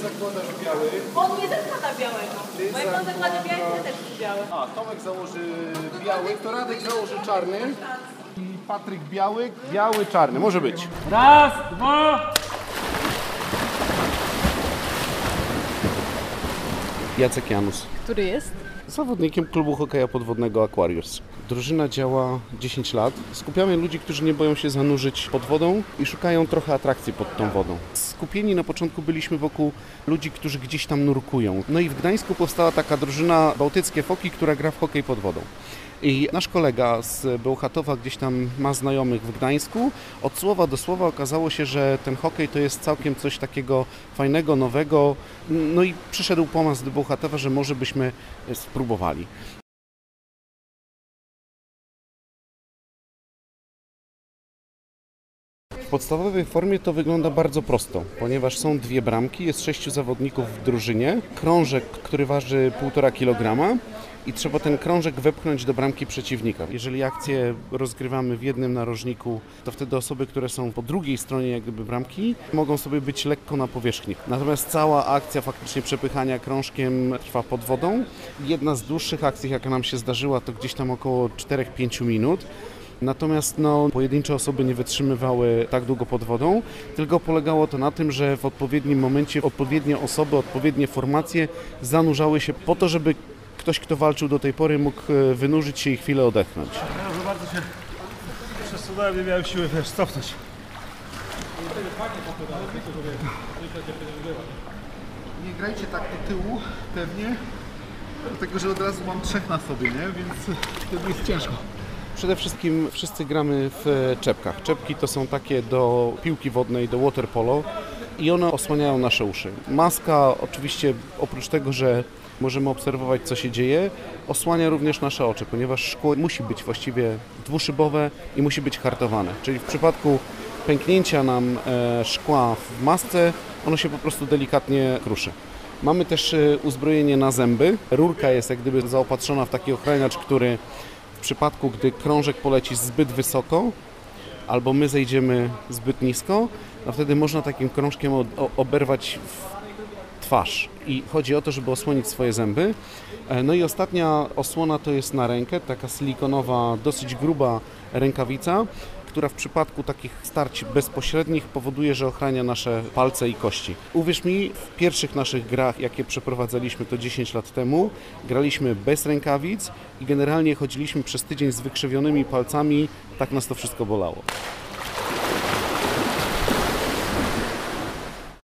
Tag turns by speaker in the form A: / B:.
A: zakładasz biały.
B: On nie zakłada białego. Bo jak on zakłada biały, to też jest biały.
A: A, Tomek założy biały, to Radek założy czarny. I Patryk biały, biały, czarny. Może być.
C: Raz, dwa.
A: Jacek Janus.
B: Który jest?
A: Zawodnikiem klubu hokeja podwodnego Aquarius. Drużyna działa 10 lat. Skupiamy ludzi, którzy nie boją się zanurzyć pod wodą i szukają trochę atrakcji pod tą wodą. Skupieni na początku byliśmy wokół ludzi, którzy gdzieś tam nurkują. No i w Gdańsku powstała taka drużyna Bałtyckie Foki, która gra w hokej pod wodą. I nasz kolega z Bełchatowa gdzieś tam ma znajomych w Gdańsku. Od słowa do słowa okazało się, że ten hokej to jest całkiem coś takiego fajnego, nowego. No i przyszedł pomysł do Bełchatowa, że może byśmy spróbowali. W podstawowej formie to wygląda bardzo prosto, ponieważ są dwie bramki, jest 6 zawodników w drużynie, krążek, który waży 1,5 kg i trzeba ten krążek wepchnąć do bramki przeciwnika. Jeżeli akcję rozgrywamy w jednym narożniku, to wtedy osoby, które są po drugiej stronie jak gdyby bramki, mogą sobie być lekko na powierzchni. Natomiast cała akcja faktycznie przepychania krążkiem trwa pod wodą. Jedna z dłuższych akcji, jaka nam się zdarzyła, to gdzieś tam około 4-5 minut. Natomiast pojedyncze osoby nie wytrzymywały tak długo pod wodą, tylko polegało to na tym, że w odpowiednim momencie odpowiednie osoby, odpowiednie formacje zanurzały się po to, żeby ktoś, kto walczył do tej pory, mógł wynurzyć się i chwilę odetchnąć.
C: Ja za bardzo się przesunąłem, nie miałem siły cofnąć.
D: Nie grajcie tak do tyłu, pewnie, dlatego że od razu mam 3 na sobie, nie? Więc wtedy jest ciężko.
A: Przede wszystkim wszyscy gramy w czepkach. Czepki to są takie do piłki wodnej, do water polo i one osłaniają nasze uszy. Maska oczywiście oprócz tego, że możemy obserwować, co się dzieje, osłania również nasze oczy, ponieważ szkło musi być właściwie dwuszybowe i musi być hartowane. Czyli w przypadku pęknięcia nam szkła w masce, ono się po prostu delikatnie kruszy. Mamy też uzbrojenie na zęby. Rurka jest jak gdyby zaopatrzona w taki ochraniacz, który w przypadku, gdy krążek poleci zbyt wysoko albo my zejdziemy zbyt nisko, no wtedy można takim krążkiem oberwać w twarz. I chodzi o to, żeby osłonić swoje zęby. No i ostatnia osłona to jest na rękę, taka silikonowa, dosyć gruba rękawica, która w przypadku takich starć bezpośrednich powoduje, że ochrania nasze palce i kości. Uwierz mi, w pierwszych naszych grach, jakie przeprowadzaliśmy to 10 lat temu, graliśmy bez rękawic i generalnie chodziliśmy przez tydzień z wykrzywionymi palcami, tak nas to wszystko bolało.